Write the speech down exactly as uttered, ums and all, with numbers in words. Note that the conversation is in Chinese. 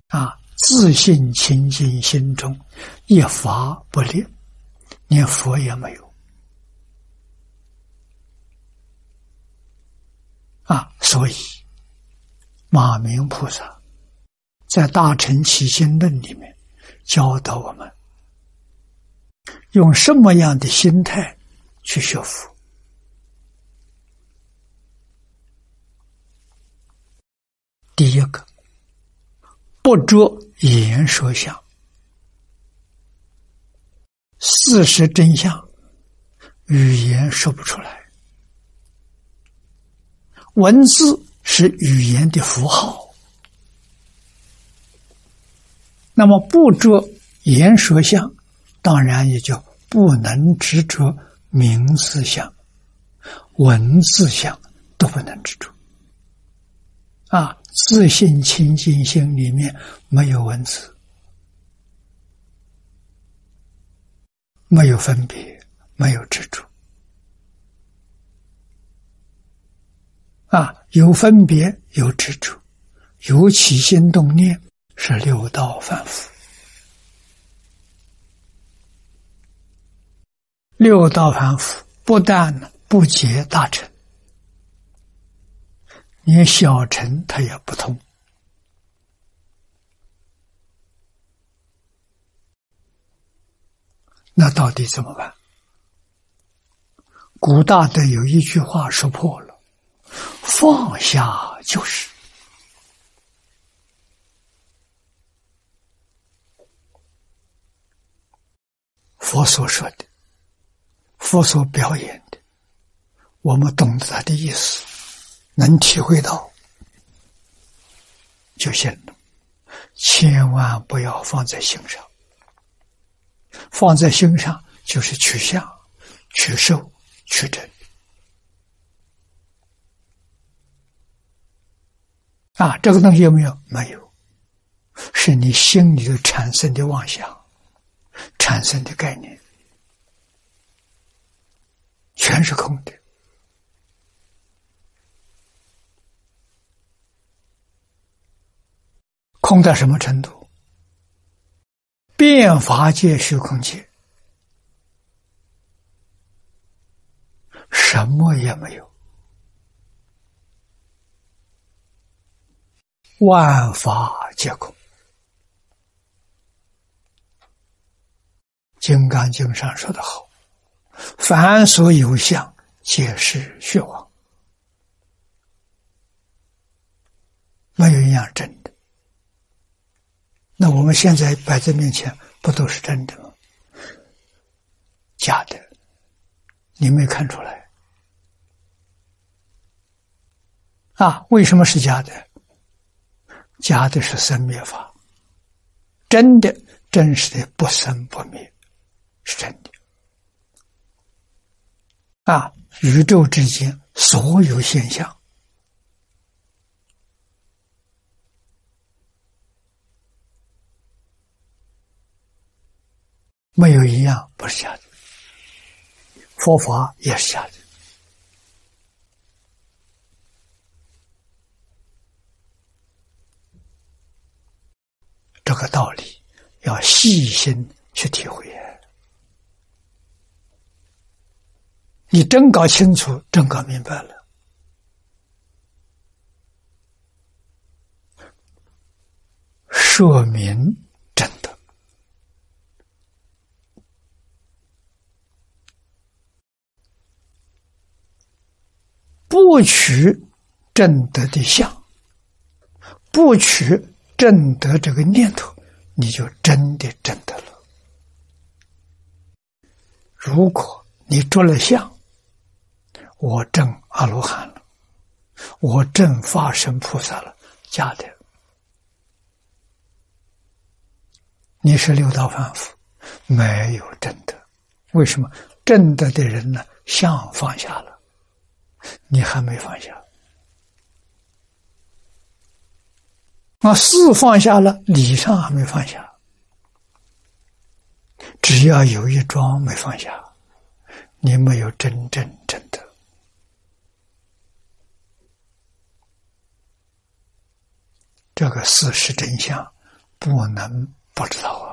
啊，自信清净心中一法不立，连佛也没有啊。所以马明菩萨在《大乘起心论》里面教导我们用什么样的心态去学佛。第一个，不着言说相，事实真相语言说不出来，文字是语言的符号。那么不着言说相，当然也就不能执着名字相、文字相，都不能执着啊。自信清净心里面没有文字，没有分别，没有执着啊。有分别，有执着，有起心动念，是六道凡夫。六道凡夫不但不解大乘，连小乘他也不通。那到底怎么办？古大德有一句话说破了，放下就是。佛所说的，佛所表演的，我们懂得他的意思，能体会到就行了，千万不要放在心上。放在心上就是取相、取受、取真啊！这个东西有没有？没有，是你心里头产生的妄想，产生的概念，全是空的。空到什么程度？变法界、虚空界，什么也没有，万法皆空。金刚经上说得好，凡所有相，皆是虚妄，没有一样真的。那我们现在摆在面前，不都是真的吗？假的，你没看出来啊？为什么是假的？假的是生灭法，真的真实的不生不灭，是真的啊！宇宙之间所有现象，没有一样不是假的，佛法也是假的。这个道理要细心去体会。你真搞清楚，真搞明白了，说明真的。不取正德的相，不取正德这个念头，你就真的正德了。如果你着了相，我证阿罗汉了，我证法身菩萨了，假的。你是六道凡夫，没有正德。为什么？正德的人呢，相放下了，你还没放下。啊，事放下了，理上还没放下。只要有一桩没放下，你没有真正正德。这个事实真相不能不知道啊。